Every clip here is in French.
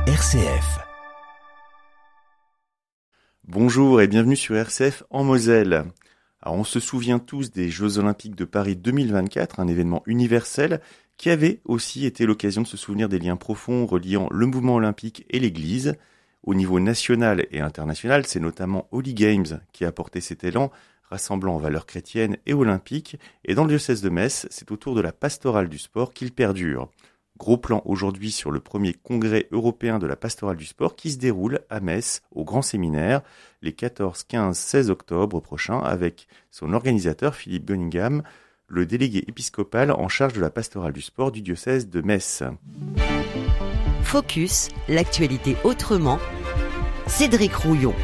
RCF. Bonjour et bienvenue sur RCF en Moselle. Alors on se souvient tous des Jeux Olympiques de Paris 2024, un événement universel qui avait aussi été l'occasion de se souvenir des liens profonds reliant le mouvement olympique et l'Église. Au niveau national et international, c'est notamment Holy Games qui a apporté cet élan, rassemblant valeurs chrétiennes et olympiques. Et dans le diocèse de Metz, c'est autour de la pastorale du sport qu'il perdure. Gros plan aujourd'hui sur le premier congrès européen de la pastorale du sport qui se déroule à Metz, au Grand Séminaire, les 14, 15, 16 octobre prochains, avec son organisateur Philippe Gunningham, le délégué épiscopal en charge de la pastorale du sport du diocèse de Metz. Focus, l'actualité autrement. Cédric Rouillon.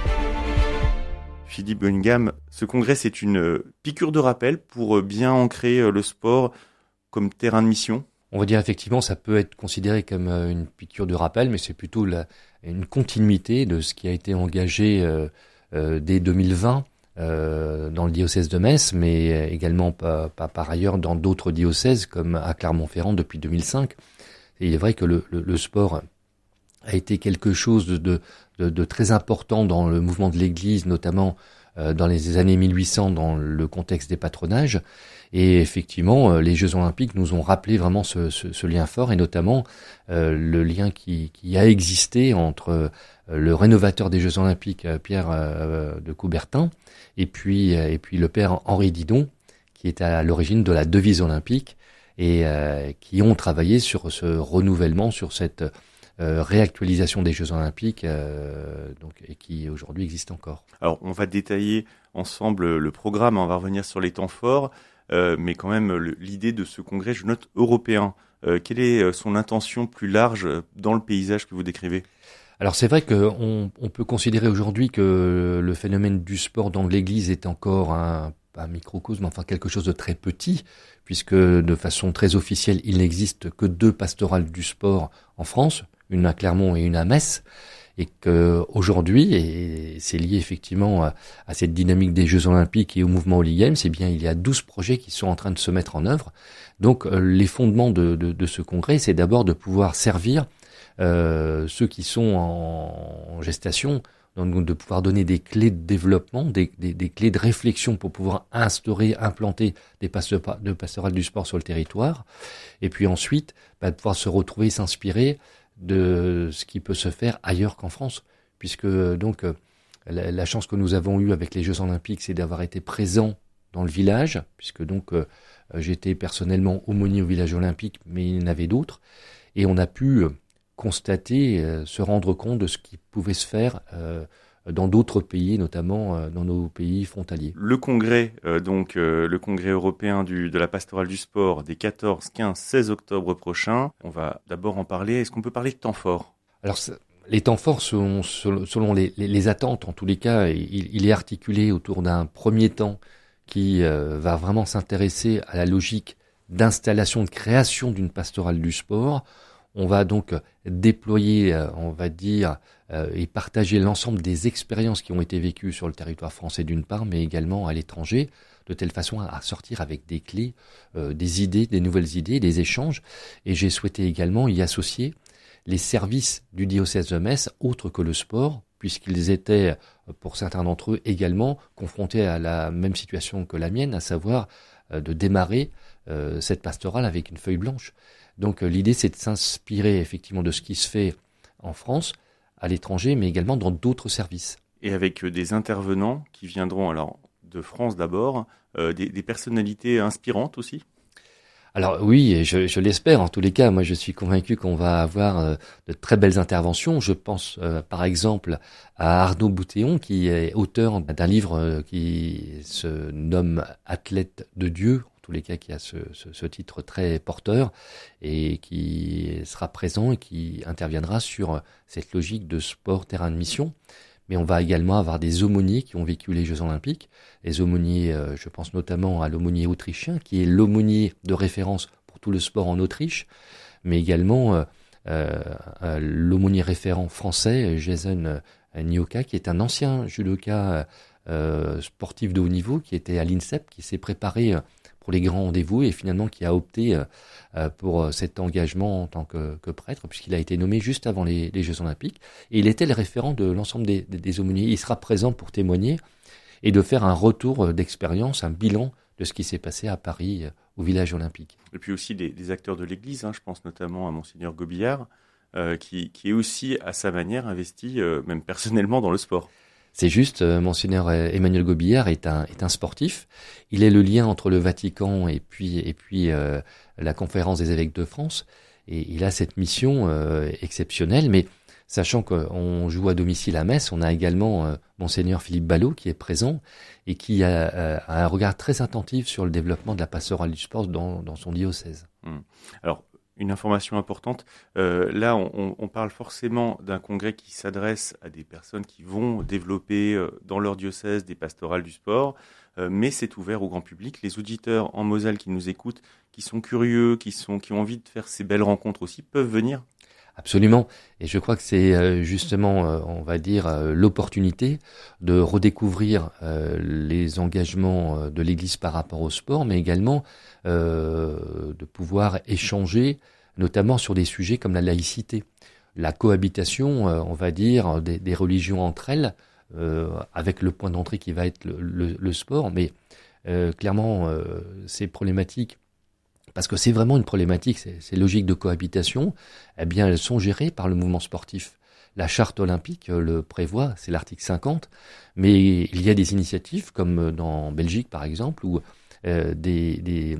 Philippe Gunningham, ce congrès c'est une piqûre de rappel pour bien ancrer le sport comme terrain de mission. On va dire effectivement, ça peut être considéré comme une piqûre de rappel, mais c'est plutôt une continuité de ce qui a été engagé dès 2020 dans le diocèse de Metz, mais également par ailleurs dans d'autres diocèses comme à Clermont-Ferrand depuis 2005. Et il est vrai que le sport a été quelque chose de très important dans le mouvement de l'Église, notamment dans les années 1800 dans le contexte des patronages. Et effectivement, les Jeux Olympiques nous ont rappelé vraiment ce lien fort, et notamment le lien qui a existé entre le rénovateur des Jeux Olympiques, Pierre de Coubertin, et puis le père Henri Didon, qui est à l'origine de la devise olympique, et qui ont travaillé sur ce renouvellement, sur cette réactualisation des Jeux Olympiques, et qui aujourd'hui existe encore. Alors, on va détailler ensemble le programme, on va revenir sur les temps forts, mais quand même l'idée de ce congrès, je note, européen. Quelle est son intention plus large dans le paysage que vous décrivez ? Alors c'est vrai qu'on peut considérer aujourd'hui que le phénomène du sport dans l'Église est encore un microcosme, enfin quelque chose de très petit, puisque de façon très officielle, il n'existe que 2 pastorales du sport en France, une à Clermont et une à Metz, et qu'aujourd'hui, et c'est lié effectivement à cette dynamique des Jeux Olympiques et au mouvement Holy Games, eh bien il y a 12 projets qui sont en train de se mettre en œuvre. Donc les fondements de ce congrès, c'est d'abord de pouvoir servir ceux qui sont en gestation, donc de pouvoir donner des clés de développement, des clés de réflexion pour pouvoir implanter des pastorales du sport sur le territoire, et puis ensuite de pouvoir se retrouver, s'inspirer de ce qui peut se faire ailleurs qu'en France, puisque donc la chance que nous avons eue avec les Jeux Olympiques, c'est d'avoir été présents dans le village, puisque donc j'étais personnellement aumônier au village olympique, mais il y en avait d'autres, et on a pu constater, se rendre compte de ce qui pouvait se faire dans d'autres pays, notamment dans nos pays frontaliers. Le congrès, le congrès européen de la pastorale du sport des 14, 15, 16 octobre prochains, on va d'abord en parler. Est-ce qu'on peut parler de temps forts ? Alors, les temps forts, selon les attentes, en tous les cas, il est articulé autour d'un premier temps qui va vraiment s'intéresser à la logique d'installation, de création d'une pastorale du sport. On va donc déployer, et partager l'ensemble des expériences qui ont été vécues sur le territoire français d'une part, mais également à l'étranger, de telle façon à sortir avec des clés, des idées, des nouvelles idées, des échanges. Et j'ai souhaité également y associer les services du diocèse de Metz, autres que le sport, puisqu'ils étaient, pour certains d'entre eux, également confrontés à la même situation que la mienne, à savoir de démarrer cette pastorale avec une feuille blanche. Donc l'idée, c'est de s'inspirer effectivement de ce qui se fait en France, à l'étranger, mais également dans d'autres services. Et avec des intervenants qui viendront, alors de France d'abord, des personnalités inspirantes aussi ? Alors oui, je l'espère. En tous les cas, moi je suis convaincu qu'on va avoir de très belles interventions. Je pense par exemple à Arnaud Boutéon, qui est auteur d'un livre qui se nomme « Athlète de Dieu », tous les cas qui a ce titre très porteur, et qui sera présent et qui interviendra sur cette logique de sport terrain de mission. Mais on va également avoir des aumôniers qui ont vécu les Jeux Olympiques. Les aumôniers, je pense notamment à l'aumônier autrichien, qui est l'aumônier de référence pour tout le sport en Autriche, mais également l'aumônier référent français, Jason Nioka, qui est un ancien judoka sportif de haut niveau, qui était à l'INSEP, qui s'est préparé pour les grands rendez-vous et finalement qui a opté pour cet engagement en tant que prêtre, puisqu'il a été nommé juste avant les Jeux Olympiques. Et il était le référent de l'ensemble des aumôniers. Il sera présent pour témoigner et de faire un retour d'expérience, un bilan de ce qui s'est passé à Paris, au village olympique. Et puis aussi des acteurs de l'Église, je pense notamment à Monseigneur Gobillard, qui est aussi à sa manière investi, même personnellement, dans le sport. C'est juste, Monseigneur Emmanuel Gobillard est un sportif. Il est le lien entre le Vatican et puis la Conférence des évêques de France. Et il a cette mission exceptionnelle, mais sachant qu'on joue à domicile à Metz, on a également Monseigneur Philippe Ballot qui est présent et qui a un regard très attentif sur le développement de la pastorale du sport dans son diocèse. Alors, une information importante, là on parle forcément d'un congrès qui s'adresse à des personnes qui vont développer dans leur diocèse des pastorales du sport, mais c'est ouvert au grand public. Les auditeurs en Moselle qui nous écoutent, qui sont curieux, qui ont envie de faire ces belles rencontres aussi, peuvent venir. Absolument. Et je crois que c'est justement, on va dire, l'opportunité de redécouvrir les engagements de l'Église par rapport au sport, mais également de pouvoir échanger, notamment sur des sujets comme la laïcité, la cohabitation, on va dire, des religions entre elles, avec le point d'entrée qui va être le sport. Mais clairement, ces problématiques, parce que c'est vraiment une problématique, ces logiques de cohabitation, eh bien elles sont gérées par le mouvement sportif. La charte olympique le prévoit, c'est l'article 50, mais il y a des initiatives comme en Belgique par exemple, où des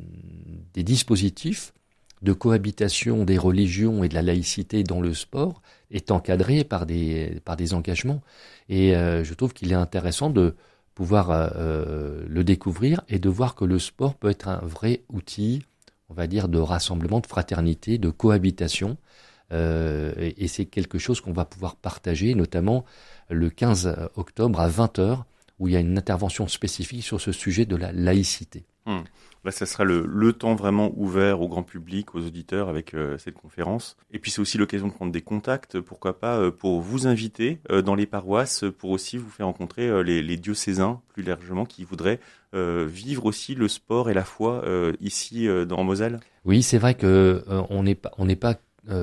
dispositifs de cohabitation des religions et de la laïcité dans le sport est encadré par des engagements. Et je trouve qu'il est intéressant de pouvoir le découvrir et de voir que le sport peut être un vrai outil, on va dire, de rassemblement, de fraternité, de cohabitation. Et c'est quelque chose qu'on va pouvoir partager, notamment le 15 octobre à 20h, où il y a une intervention spécifique sur ce sujet de la laïcité. Là, ça sera le temps vraiment ouvert au grand public, aux auditeurs avec cette conférence. Et puis c'est aussi l'occasion de prendre des contacts, pourquoi pas, pour vous inviter dans les paroisses, pour aussi vous faire rencontrer les diocésains plus largement qui voudraient vivre aussi le sport et la foi ici en Moselle. Oui, c'est vrai que on n'est pas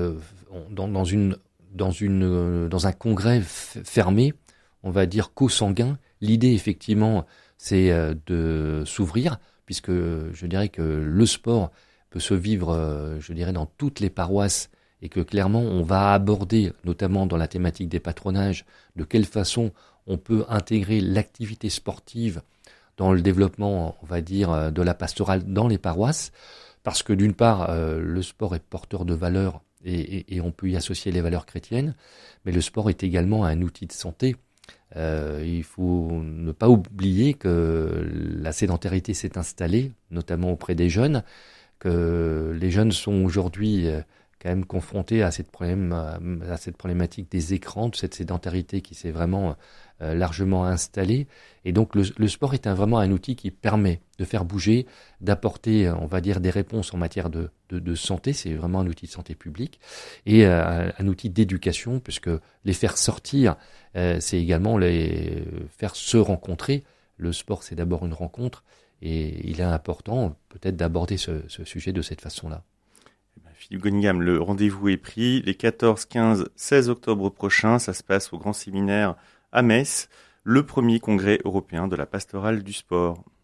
dans un congrès fermé, on va dire co-sanguin. L'idée effectivement, c'est de s'ouvrir, puisque je dirais que le sport peut se vivre, je dirais, dans toutes les paroisses, et que clairement on va aborder, notamment dans la thématique des patronages, de quelle façon on peut intégrer l'activité sportive dans le développement, on va dire, de la pastorale dans les paroisses, parce que d'une part, le sport est porteur de valeurs, et on peut y associer les valeurs chrétiennes, mais le sport est également un outil de santé. Il faut ne pas oublier que la sédentarité s'est installée, notamment auprès des jeunes, que les jeunes sont aujourd'hui quand même confrontés à cette problématique des écrans, de cette sédentarité qui s'est vraiment largement installée. Et donc le sport est vraiment un outil qui permet de faire bouger, d'apporter, on va dire, des réponses en matière de santé. C'est vraiment un outil de santé publique et un outil d'éducation, puisque les faire sortir, c'est également les faire se rencontrer. Le sport, c'est d'abord une rencontre, et il est important peut-être d'aborder ce sujet de cette façon-là. Philippe Gonigam, le rendez-vous est pris les 14, 15, 16 octobre prochains. Ça se passe au Grand Séminaire à Metz, le premier congrès européen de la pastorale du sport.